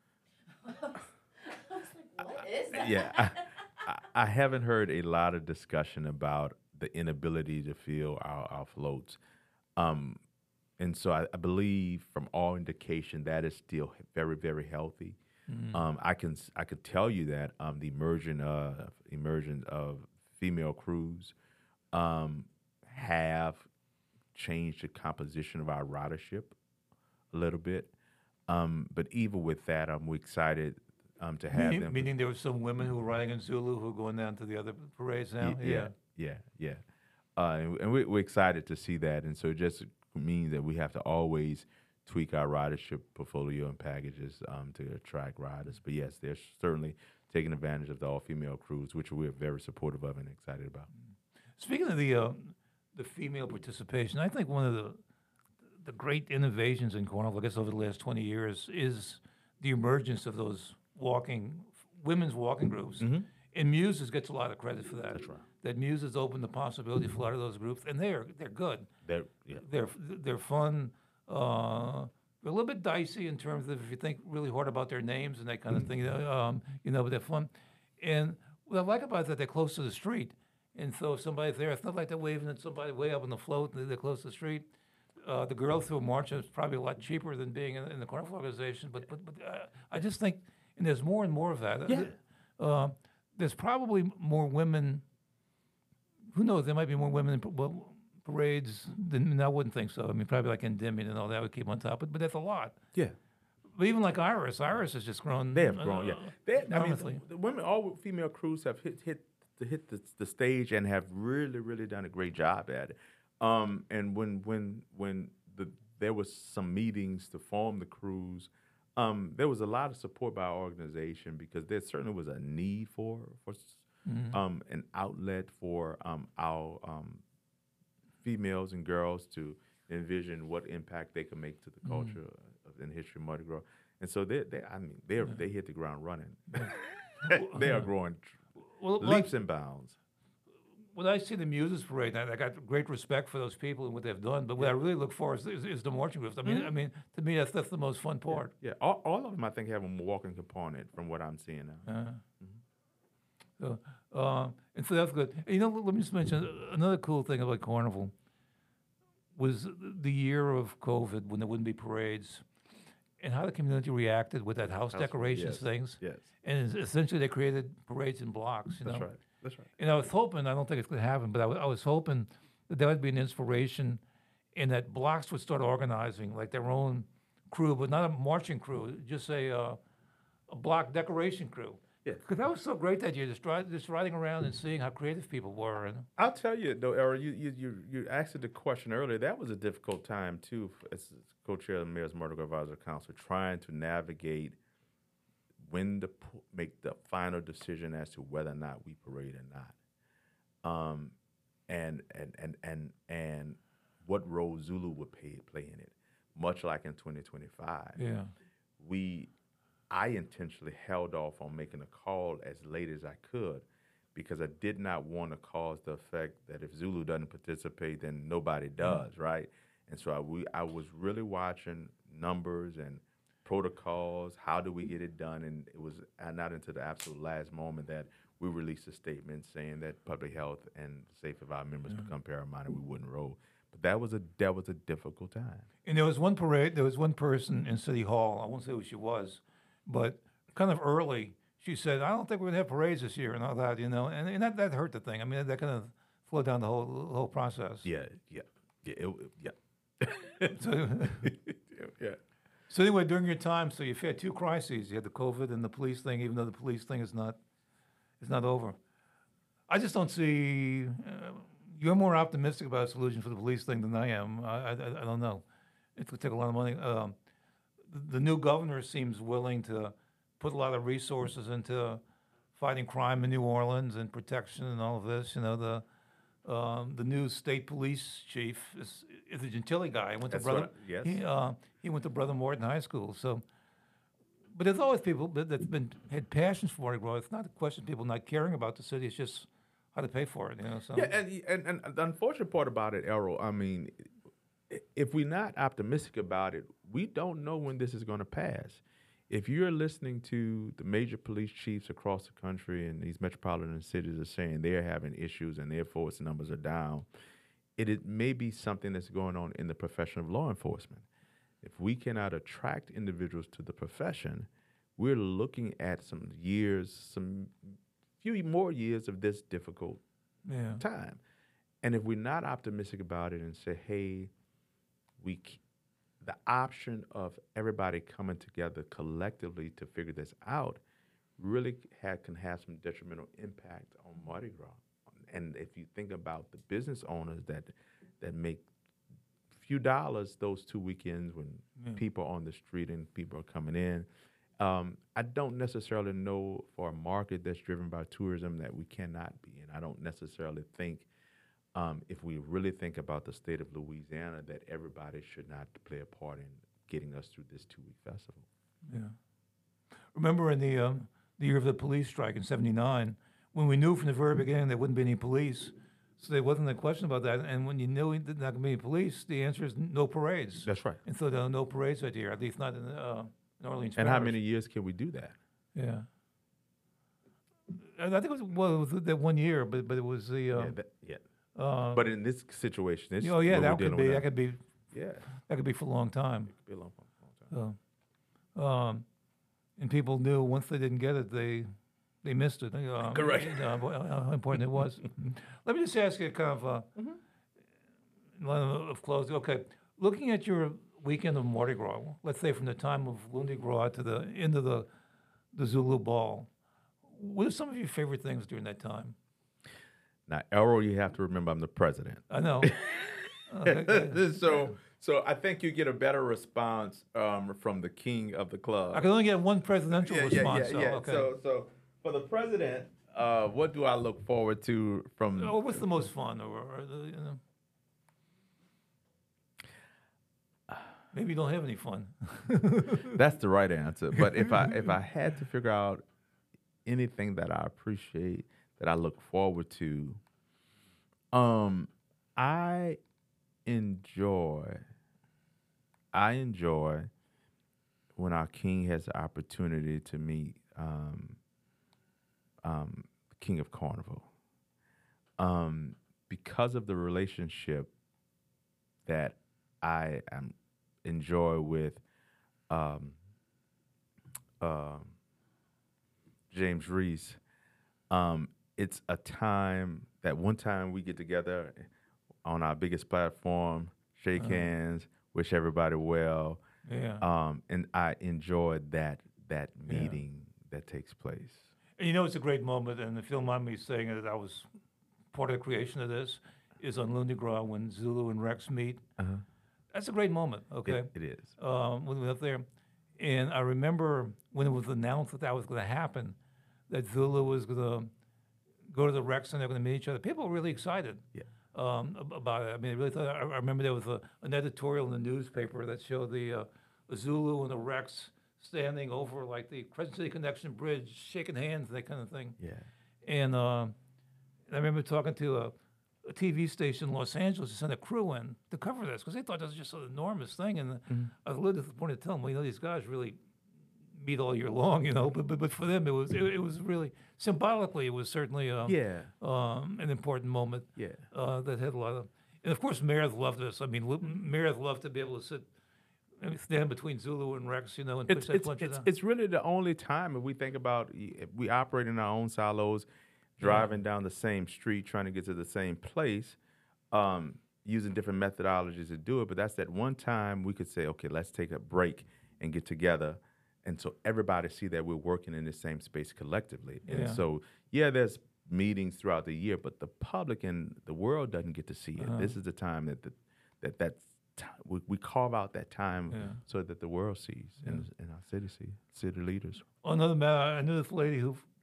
What is that? Yeah. I, I haven't heard a lot of discussion about the inability to fill our, our floats. Um, and so I, I believe from all indication that is still very, very healthy. Mm-hmm. Um, I can I could tell you that um, the emergence of, emergence of female crews um, have changed the composition of our ridership a little bit. Um, but even with that, I'm excited Um, to have meaning, them. meaning there were some women who were riding in Zulu who are going down to the other parades now? Y- yeah, yeah, yeah. Uh, and and we, we're excited to see that. And so it just means that we have to always tweak our ridership portfolio and packages um, to attract riders. But yes, they're certainly taking advantage of the all-female crews, which we're very supportive of and excited about. Speaking of the uh, the female participation, I think one of the the great innovations in Carnival, I guess over the last twenty years, is the emergence of those walking, women's walking groups. Mm-hmm. And Muses gets a lot of credit for that. That's right. That Muses opened the possibility for a lot of those groups, and they're they're good. They're, yeah. They're they're fun. Uh, they're a little bit dicey in terms of if you think really hard about their names and that kind of thing. Um, you know, but they're fun. And what I like about that, they're close to the street. And so if somebody's there, it's not like they're waving at somebody way up on the float. They're close to the street. Uh, the girl through March is probably a lot cheaper than being in, in the Carnival organization. But but but uh, I just think, and there's more and more of that. Yeah. Uh, there's probably more women. Who knows? There might be more women in pa- well, parades than I wouldn't think so. I mean, probably like Endymion and all that would keep on top. But but that's a lot. Yeah. But even like Iris, Iris has just grown. They have grown, yeah. uh, They, I mean, enormously. the, the women, all female crews have hit hit the, hit the, the stage and have really, really done a great job at it. Um, and when when when the there was some meetings to form the crews, um, there was a lot of support by our organization because there certainly was a need for for Mm-hmm. um, an outlet for um, our um, females and girls to envision what impact they can make to the culture of, and history of Mardi Gras. And so they, they I mean, they they hit the ground running. They are growing tr- Well, leaps like, and bounds. when I see the Muses Parade, I, I got great respect for those people and what they've done. But what I really look for is, is, is the marching groups. I mean, I mean, to me, that's that's the most fun part. Yeah, all, all of them I think have a walking component from what I'm seeing now. Uh, so, uh, and so that's good. And, you know, let me just mention another cool thing about Carnival was the year of COVID when there wouldn't be parades, and how the community reacted with that house, House- decorations yes, things. yes. And es- essentially, they created parades in blocks. You That's know? right. That's right. And I was hoping, I don't think it's going to happen, but I wa- I was hoping that that would be an inspiration and that blocks would start organizing like their own crew, but not a marching crew, just a, uh, a block decoration crew. Yeah. Because that was so great that year, just, ri- just riding around and seeing how creative people were. And I'll tell you though, Errol, you you you you asked the question earlier. That was a difficult time too, f- as co-chair of the Mayor's Mardi Gras Advisory Council, trying to navigate when to pu- make the final decision as to whether or not we parade or not, um, and and and and and what role Zulu would play play in it. Much like in twenty twenty-five, yeah, we, I intentionally held off on making a call as late as I could because I did not want to cause the effect that if Zulu doesn't participate, then nobody does, right? And so I, we, I was really watching numbers and protocols, how do we get it done? And it was uh, not until the absolute last moment that we released a statement saying that public health and the safety of our members become paramount and we wouldn't roll. But that was a that was a difficult time. and there was one parade. There was one person in City Hall. I won't say who she was, but kind of early, she said, "I don't think we're gonna have parades this year," and all that, you know, and, and that, that hurt the thing. I mean, that kind of slowed down the whole the whole process. Yeah, yeah, yeah, it, yeah. So, yeah. so anyway, during your time, so you've had two crises. You had the COVID and the police thing, even though the police thing is not is not over. I just don't see. Uh, you're more optimistic about a solution for the police thing than I am. I, I, I don't know. It would take a lot of money. Um, the, the new governor seems willing to put a lot of resources into fighting crime in New Orleans and protection and all of this. You know, the um, the new state police chief is, is a Gentile guy. He went That's to brother. right, yes. He, uh, he went to Brother Morton High School. So, but there's always people that, that's been had passions for Mardi Gras. It's not a question of people not caring about the city. It's just how to pay for it. You know. So Yeah, and, and and the unfortunate part about it, Errol, I mean, i- if we're not optimistic about it, we don't know when this is going to pass. If you're listening to the major police chiefs across the country and these metropolitan cities are saying they're having issues and their force numbers are down, it, it may be something that's going on in the profession of law enforcement. If we cannot attract individuals to the profession, we're looking at some years, some few more years of this difficult yeah. time. And if we're not optimistic about it and say, hey, we, c- the option of everybody coming together collectively to figure this out really ha- can have some detrimental impact on Mardi Gras. And if you think about the business owners that that make few dollars those two weekends when Yeah. people are on the street and people are coming in, um, I don't necessarily know for a market that's driven by tourism that we cannot be in. I don't necessarily think, um, if we really think about the state of Louisiana, that everybody should not play a part in getting us through this two-week festival. Yeah. Remember in the um, the year of the police strike in seventy-nine, when we knew from the very beginning there wouldn't be any police, so there wasn't a question about that. And when you knew there's not going to be any police, the answer is no parades. That's right. And so there are no parades that year, at least not in, uh, in Orleans And how Parish. many years can we do that? Yeah. And I think it was, well, it was that one year, but but it was the. yeah, Um, that, yeah. uh, But in this situation, this oh yeah, what we're that could dealing be with that now. could be Yeah, that could be for a long time. it could be a long, long time. So, um, and people knew once they didn't get it, they they missed it. Um, Correct. you know, how how important it was. Let me just ask you, kind of, uh, line of of closing. Okay, looking at your weekend of Mardi Gras, let's say from the time of Lundi Gras to the end of the the Zulu Ball, what are some of your favorite things during that time? Now, Errol, you have to remember I'm the president. I know. Okay, okay. so, so I think you get a better response um, from the king of the club. I can only get one presidential yeah, yeah, response. yeah, so, yeah. Okay. So, so for the president, uh, what do I look forward to from? Oh, what's the most fun, or, or the, you know? Maybe you don't have any fun. That's the right answer. But if I if I had to figure out anything that I appreciate, that I look forward to, um, I enjoy. I enjoy when our king has the opportunity to meet um, um, the king of Carnival, um, because of the relationship that I am enjoy with um, um, James Reese, um, it's a time that one time we get together on our biggest platform, shake Uh-huh. hands, wish everybody well, Yeah. um, and I enjoyed that that Yeah. meeting that takes place. And you know, it's a great moment, and if you don't mind me saying it, I was part of the creation of this, is on Lundi Gras when Zulu and Rex meet. Uh-huh. That's a great moment, okay? It, it is. Um, when we went up there. And I remember when it was announced that that was going to happen, that Zulu was going to go to the Rex and they're going to meet each other. People were really excited Yeah. um, ab- about it. I mean, I really thought, I, I remember there was a, an editorial in the newspaper that showed the uh, Zulu and the Rex standing over like the Crescent City Connection Bridge, shaking hands, that kind of thing. Yeah. And uh, I remember talking to a, a T V station in Los Angeles to send a crew in to cover this because they thought this was just an enormous thing. And Mm-hmm. I was literally to the point of telling them, well, you know, these guys really meet all year long, you know. But but, but for them, it was it, it was really symbolically, it was certainly um, Yeah. um, an important moment. Yeah. Uh, that had a lot of, and of course, Meredith loved this. I mean, Lu- Meredith loved to be able to sit. I mean, stand between Zulu and Rex, you know, and It's push that it's punch it's, down. it's really the only time if we think about y- we operate in our own silos, driving down the same street, trying to get to the same place, um, using different methodologies to do it. But that's that one time we could say, okay, let's take a break and get together, and so everybody see that we're working in the same space collectively. And Yeah. so, yeah, there's meetings throughout the year, but the public and the world doesn't get to see it. Uh-huh. This is the time that the, that that's ti- we, we carve out that time Yeah. so that the world sees and, and our city sees, city leaders. On another matter, I knew this lady who, f-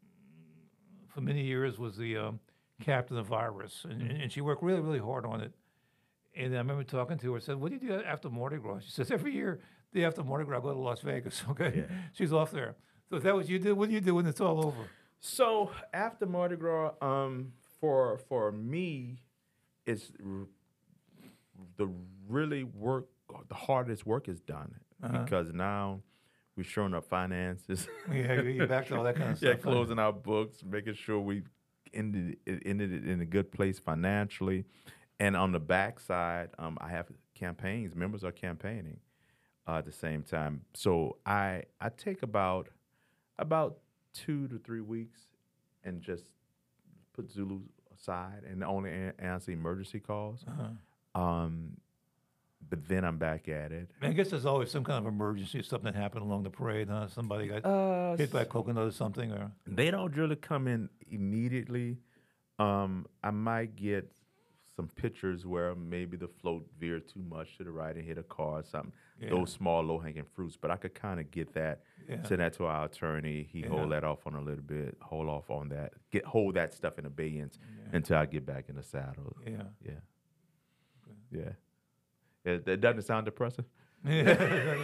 for many years, was the um, captain of Virus, and, and and she worked really, really hard on it. And I remember talking to her. I said, "What do you do after Mardi Gras?" She says, "Every year, day after Mardi Gras, I go to Las Vegas." Okay, she's off there. So is that what you do? What do you do when it's all over? So after Mardi Gras, um, for for me, it's r- the really work, the hardest work is done Uh-huh. because now we're showing up finances. Yeah, you back to all that kind of yeah, stuff. closing our books, making sure we ended it, ended it in a good place financially, and on the backside, um, I have campaigns. Members are campaigning uh, at the same time. So I I take about about two to three weeks and just put Zulu aside and only a- answer emergency calls. Uh-huh. Um, but then I'm back at it. I guess there's always some kind of emergency, something happened along the parade, huh? Somebody got Uh, hit by a coconut or something, or They don't really come in immediately. Um, I might get some pictures where maybe the float veered too much to the right and hit a car or something. Yeah. Those small low hanging fruits, but I could kind of get that. Yeah. Send that to our attorney. He Yeah. hold that off on a little bit. Hold off on that. Get hold that stuff in abeyance until I get back in the saddle. yeah. Yeah. Yeah. It, it doesn't sound depressing. yeah.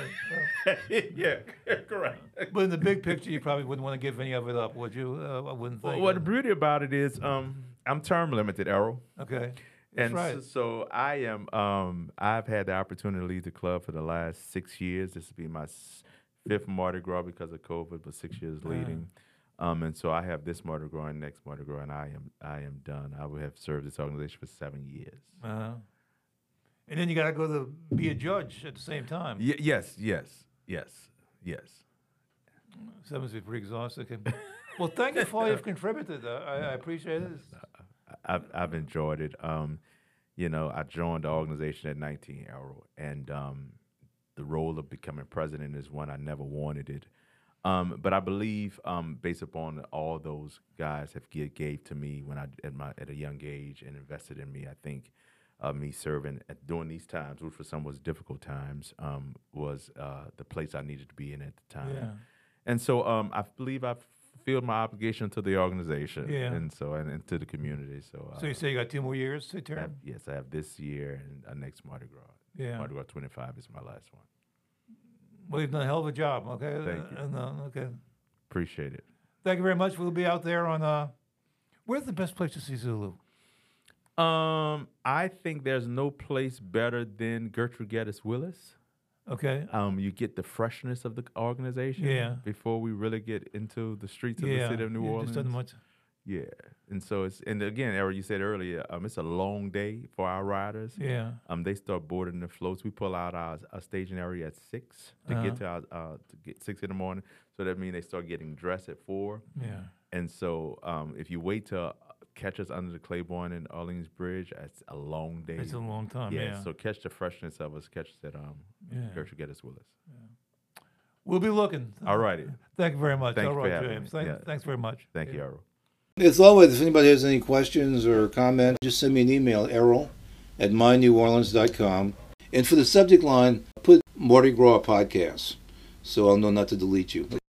yeah, correct. But in the big picture, you probably wouldn't want to give any of it up, would you? Uh, I wouldn't think. Well, what the beauty about it is, um, I'm term limited, Errol. Okay. That's And right. so, so I am. Um, I've had the opportunity to lead the club for the last six years. This will be my s- fifth Mardi Gras because of COVID, but six years Ah. leading. Um, and so I have this Mardi Gras and next Mardi Gras, and I am I am done. I will have served this organization for seven years. Uh-huh. And then you got to go to be a judge at the same time. Y- yes, yes, yes, yes. So that must be pretty exhausting. Okay. Well, thank you for all you've contributed. Uh, I, I appreciate it. I've I've enjoyed it. Um, you know, I joined the organization at nineteen, Errol, and um, the role of becoming president is one I never wanted it. Um, but I believe, um, based upon all those guys have give, gave to me when I at my at a young age and invested in me, I think uh, me serving at, during these times, which for some was difficult times, um, was uh, the place I needed to be in at the time. Yeah. And so um, I believe I've fulfilled my obligation to the organization, Yeah. and so and, and to the community. So, uh, So you say you got two more years to I have, term? yes, I have this year and uh, next Mardi Gras. Yeah. Mardi Gras twenty-five is my last one. Well, you've done a hell of a job. Okay. Thank you. And, uh, okay. Appreciate it. Thank you very much. We'll be out there on. Uh, where's the best place to see Zulu? Um, I think there's no place better than Gertrude Geddes Willis. Okay. Um, you get the freshness of the organization Yeah. before we really get into the streets of yeah. the city of New yeah, Orleans. Just doesn't much. Yeah, and so it's and again, Errol, you said earlier, um, it's a long day for our riders. Yeah. Um, they start boarding the floats. We pull out our, our staging area at six to Uh-huh. get to our uh, to get six in the morning. So that means they start getting dressed at four. Yeah. And so um, if you wait to catch us under the Claiborne and Orleans Bridge, it's a long day. It's a long time. yeah, Yeah. So catch the freshness of us. Catch us at um, Yeah. Gertrude Geddes Willis. We'll be looking. All righty. Thank you very much. Thank All you for right, having James. me. Thank, Yeah. Thanks very much. Thank you, Errol. As always, if anybody has any questions or comments, just send me an email, Errol at my new orleans dot com. And for the subject line, put Mardi Gras podcast, so I'll know not to delete you.